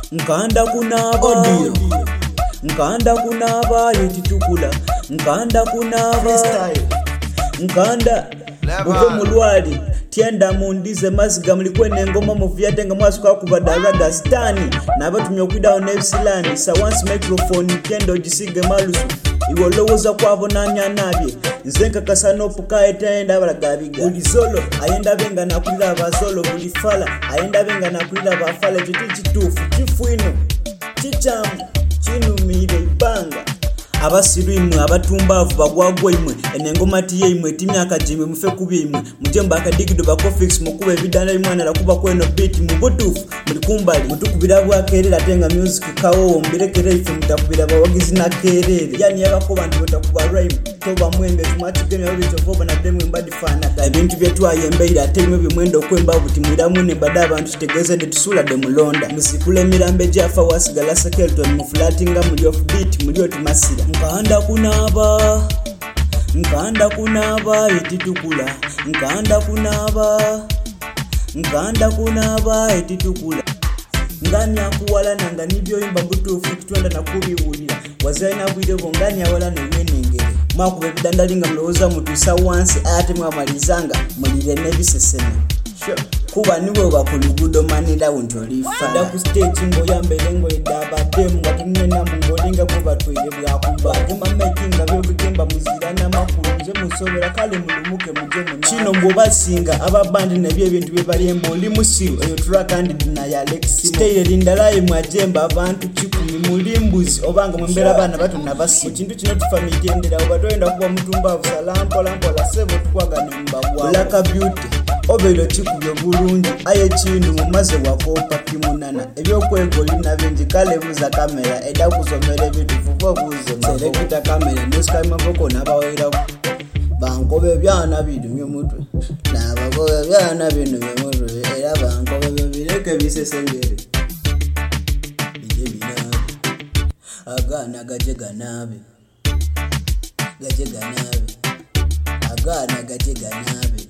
Nkanda kunaba Nkanda kunaba yetitukula Nkanda kunaba Nkanda uko mulwali tienda mundize maziga mlikwene ngoma muviyate nga mwasuka kubadaraga stani nabatumye okwida on Epsilon sa once microphone tienda ojisige malusu iwolowoza kwabo nanya nabye nzenka kasano puka etenda abalagabiga buli solo ayenda benga nakulira abazolo buli fala ayenda benga nakulira abafala kitufu kifwino kichamu kinumire banga abasiru imwe abatumbavu bagwagwa imwe enengoma tiye imwe timyaka jimwe mufe kubye imwe mujemba akadigido bakofix mukuba ebidana imwana lakuba kweno beat mubutufu mulikumbali mutukubira bwakerera tenga music kawo mbirekere ife mutakubira bawagizi na kerere yani yabakoba ndi batakuba rhyme toba mwembe tumatigene obichovoba na demwe mbadi fana ebintu byetu ayembeira atemwe bimwendo kwemba buti mwiramu ne bada abantu kitegeze de tusula de mulonda musikule mirambe jafa wasigala sekelton muflatinga mulyo beat mulyo timasira Nkanda kunaba etitukula Nkanda kunaba etitukula ngani akuwala nanga nibyo imba mbutufu kitwenda nakubiwulira wazaina bwidebo ngani awala newenengere makube bidandalinga mloza mutusa once ate mwamalizanga mulire nebiseseme kuba niwe bakulugudo manira untolifa da ku stage ngo yambere ngo idaba dem watinena mungolinga kuba tweye bwakuba gema making abyo bigimba muzira namakuru nje musobera kale mulumuke muje munana kino mbo basinga ababandi nebye ebintu bebali emboli musiru eyo track and na ya Alex stay lindalaye mwajemba abantu kikumi mulimbuzi obanga mwembera bana batu nabasi kintu kino tufami gendera obatoenda kuba mutumbavu salampola sebo tukwaga nombabwa Black Beauty obero chikubyo bulungi aye kintu mumaze wakopa kimunana ebyokwegolina bingi kale buza kamera eda kusomera ebintu vuba buzo selekita kamera nesikama boko nabawera bankobe byana bidumye mutwe nabakobe byana bidumye mutwe era bankobe bireke bisesengere bije binabe agana gajeganabe agana gajeganabe